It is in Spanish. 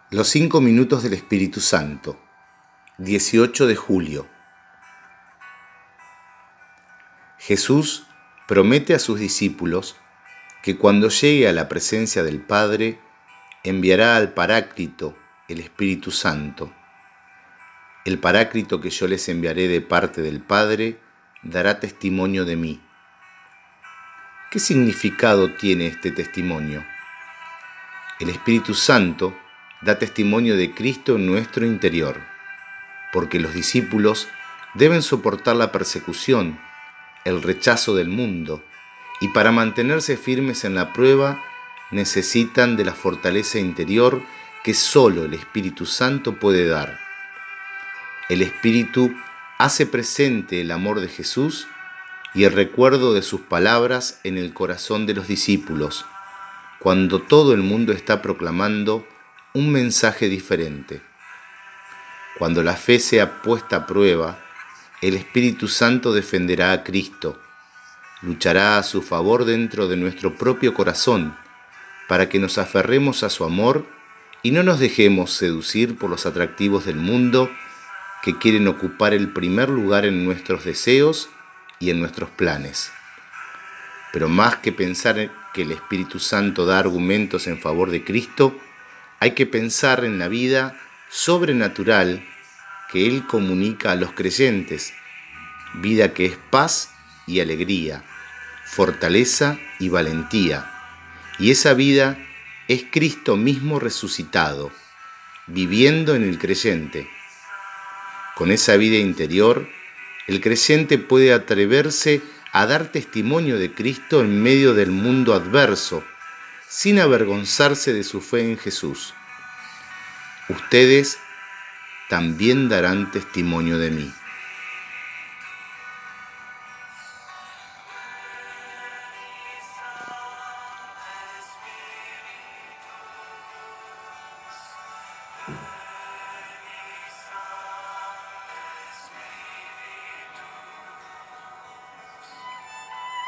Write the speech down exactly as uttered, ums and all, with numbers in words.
Los cinco minutos del Espíritu Santo, dieciocho de julio. Jesús promete a sus discípulos que cuando llegue a la presencia del Padre, enviará al Paráclito, el Espíritu Santo. El Paráclito que yo les enviaré de parte del Padre dará testimonio de mí. ¿Qué significado tiene este testimonio? El Espíritu Santo da testimonio de Cristo en nuestro interior, porque los discípulos deben soportar la persecución, el rechazo del mundo, y para mantenerse firmes en la prueba necesitan de la fortaleza interior que solo el Espíritu Santo puede dar. El Espíritu hace presente el amor de Jesús y el recuerdo de sus palabras en el corazón de los discípulos, cuando todo el mundo está proclamando un mensaje diferente. Cuando la fe sea puesta a prueba, el Espíritu Santo defenderá a Cristo, luchará a su favor dentro de nuestro propio corazón, para que nos aferremos a su amor y no nos dejemos seducir por los atractivos del mundo que quieren ocupar el primer lugar en nuestros deseos y en nuestros planes. Pero más que pensar que el Espíritu Santo da argumentos en favor de Cristo, hay que pensar en la vida sobrenatural que Él comunica a los creyentes, vida que es paz y alegría, fortaleza y valentía. Y esa vida es Cristo mismo resucitado, viviendo en el creyente. Con esa vida interior, el creyente puede atreverse a dar testimonio de Cristo en medio del mundo adverso, sin avergonzarse de su fe en Jesús. Ustedes también darán testimonio de mí.